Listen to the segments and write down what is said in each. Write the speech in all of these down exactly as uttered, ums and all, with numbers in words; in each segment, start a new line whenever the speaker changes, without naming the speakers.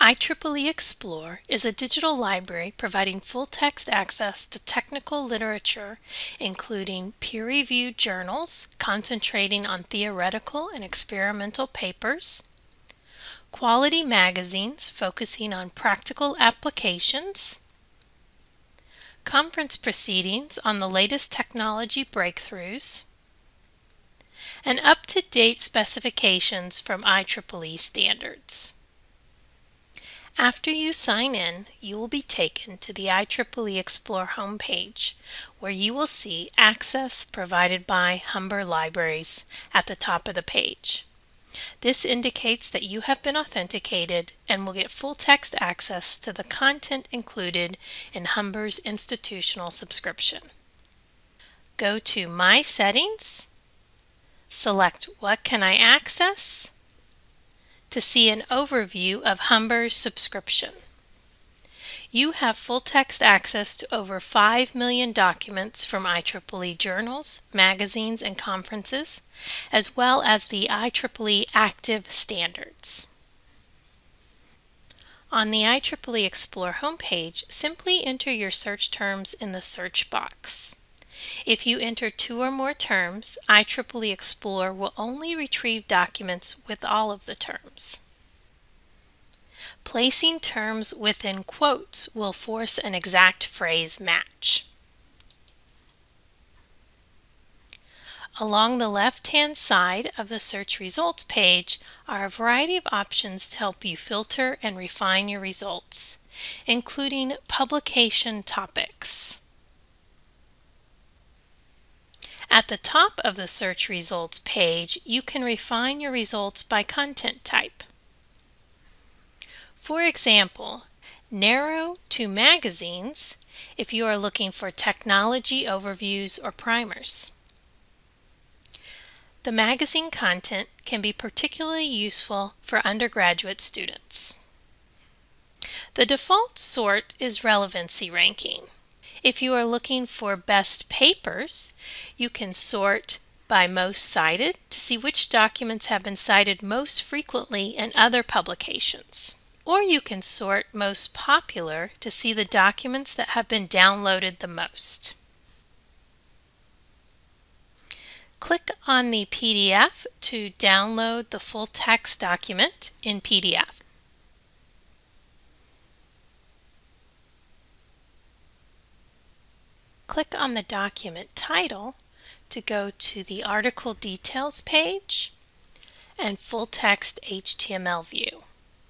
I triple E Explore is a digital library providing full-text access to technical literature, including peer-reviewed journals concentrating on theoretical and experimental papers, quality magazines focusing on practical applications, conference proceedings on the latest technology breakthroughs, and up-to-date specifications from I triple E standards. After you sign in, you will be taken to the I triple E Explore homepage, where you will see access provided by Humber Libraries at the top of the page. This indicates that you have been authenticated and will get full text access to the content included in Humber's institutional subscription. Go to My Settings, select What Can I Access? To see an overview of Humber's subscription. You have full-text access to over five million documents from I triple E journals, magazines, and conferences, as well as the I triple E active standards. On the I triple E Explore homepage, simply enter your search terms in the search box. If you enter two or more terms, I triple E Explore will only retrieve documents with all of the terms. Placing terms within quotes will force an exact phrase match. Along the left-hand side of the search results page are a variety of options to help you filter and refine your results, including publication topics. At the top of the search results page, you can refine your results by content type. For example, narrow to magazines if you are looking for technology overviews or primers. The magazine content can be particularly useful for undergraduate students. The default sort is relevancy ranking. If you are looking for best papers, you can sort by most cited to see which documents have been cited most frequently in other publications. Or you can sort most popular to see the documents that have been downloaded the most. Click on the P D F to download the full text document in P D F. Click on the document title to go to the Article Details page and Full Text H T M L view.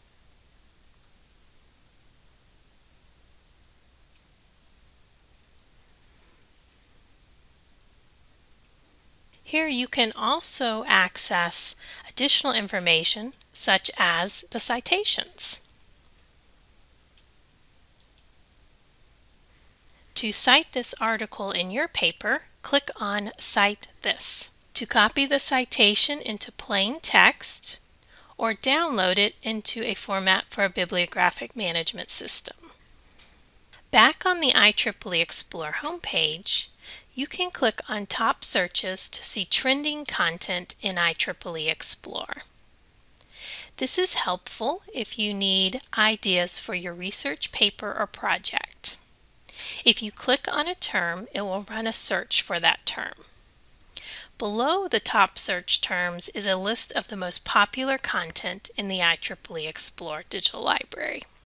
Here you can also access additional information such as the citations. To cite this article in your paper, click on Cite This. To copy the citation into plain text or download it into a format for a bibliographic management system. Back on the I triple E Explore homepage, you can click on Top Searches to see trending content in I triple E Explore. This is helpful if you need ideas for your research paper or project. If you click on a term, it will run a search for that term. Below the top search terms is a list of the most popular content in the I triple E Explore digital library.